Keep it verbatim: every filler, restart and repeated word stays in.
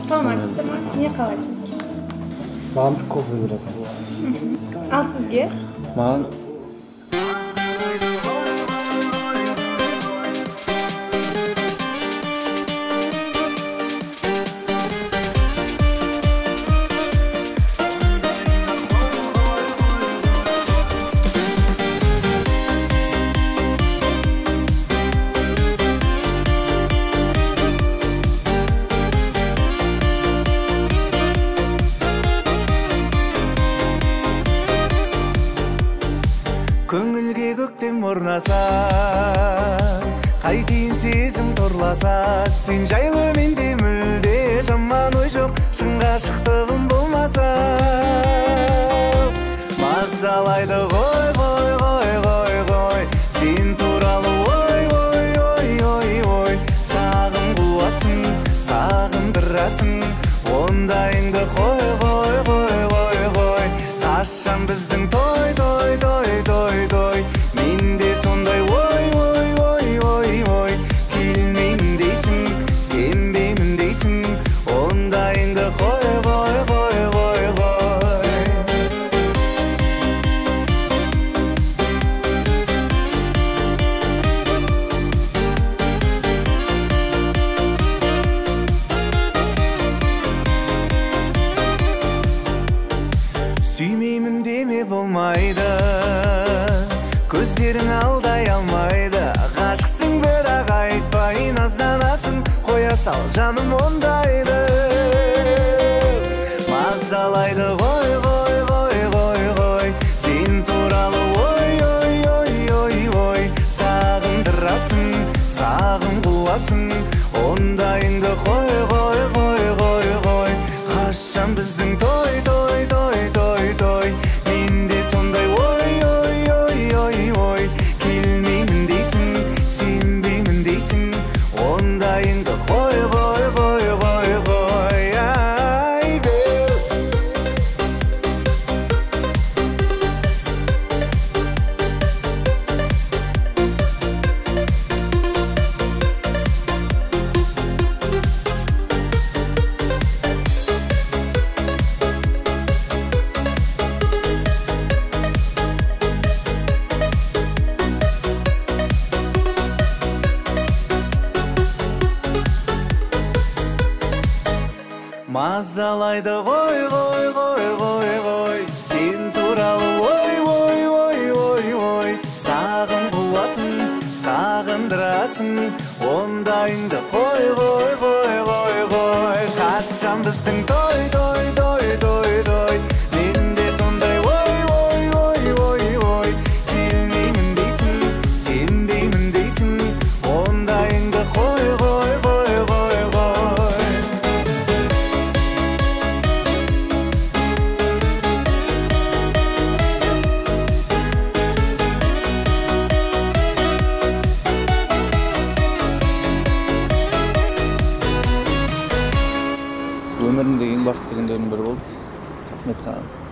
саламатсыздар ма? Эмне каалайсыздар? Маған бір кофе бересің. Ал сизге? Маған көңілге көктем орнаса, қайтейін сезім торласа, сен жайлы менде мүлде жаман ой жоқ, шын ғашықтығым болмаса. Мазалайды ғой, ғой, ғой, ғой, ғой, сен туралы ой, ой, ой, ой, ой, сағым қуасың, сағындырасың, ондайыңды қой, ғой, ғой, ғой, ғой, қашан біздің той, той, той, той, той, менде сондай ой, ой, ой, ой, ой, келмеймін дейсің, сенбеймін дейсің, ондайыңды қой, ғой, ғой, ғой, ғой. Сүймеймін деме болмайды, көздерің алдай алмайды, ғашықсың бірақ айтпай назданасың, қоя сал жаным ондайды. Мазалайды ғой, ғой, ғой, ғой, ғой, сен туралы ой, ой, ой, ой, ой, сағындырасың, сағым қуасың, ондайыңды қой, ғой, ғой, ғой, ғой, қашан біздің той, той, той, той, той, менде сондай ой, ой, ой, ой, ой, келмеймін дейсің, сенбеймін дейсің, ондайыңды қой, ғой, ғой, ғой, ғой, ай беу. Мазалайды ғой, ғой, ғой, ғой, ғой, сен туралы ой, ой, ой, ой, ой, сағым қуасың, сағындырасың, ондайыңды қой, ғой, ғой, ғой, ғой, қашан біздің той, той, той, той, той, менде сондай ой, ой, ой, ой, ой, келмеймін дейсің, сенбеймін дейсің, ондайыңды қой, ғой, ғой, ғой, ғой. өмірімдегі ең бақытты күндердің бірі болды. Рахмет саған.